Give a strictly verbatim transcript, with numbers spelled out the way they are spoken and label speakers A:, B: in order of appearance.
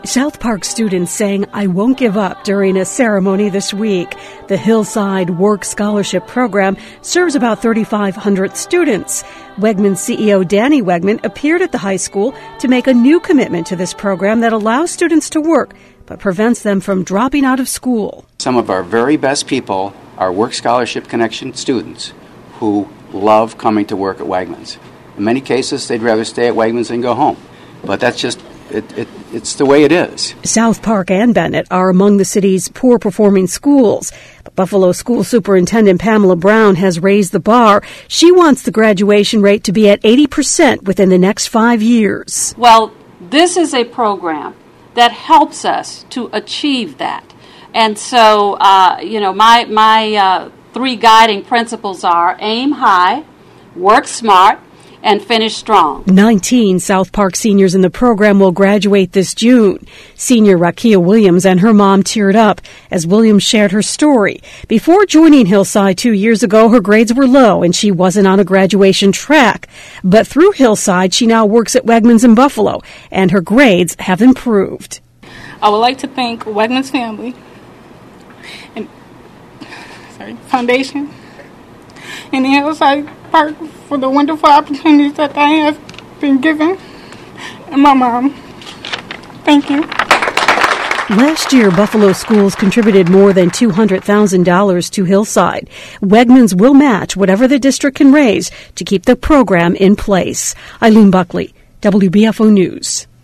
A: South Park students sang "I Won't Give Up" during a ceremony this week. The Hillside Work Scholarship Program serves about thirty-five hundred students. Wegmans C E O Danny Wegman appeared at the high school to make a new commitment to this program that allows students to work but prevents them from dropping out of school.
B: Some of our very best people are Work Scholarship Connection students who love coming to work at Wegmans. In many cases, they'd rather stay at Wegmans than go home. But that's just It, it, it's the way it is.
A: South Park and Bennett are among the city's poor-performing schools. But Buffalo School Superintendent Pamela Brown has raised the bar. She wants the graduation rate to be at eighty percent within the next five years.
C: Well, this is a program that helps us to achieve that. And so, uh, you know, my, my uh, three guiding principles are aim high, work smart, and finish strong.
A: nineteen South Park seniors in the program will graduate this June. Senior Rakia Williams and her mom teared up as Williams shared her story. Before joining Hillside two years ago, her grades were low and she wasn't on a graduation track. But through Hillside, she now works at Wegmans in Buffalo, and her grades have improved.
D: I would like to thank Wegmans family and sorry, Foundation and the Hillside Park for the wonderful opportunities that I have been given, and my mom. Thank you.
A: Last year, Buffalo schools contributed more than two hundred thousand dollars to Hillside. Wegmans will match whatever the district can raise to keep the program in place. Eileen Buckley, W B F O News.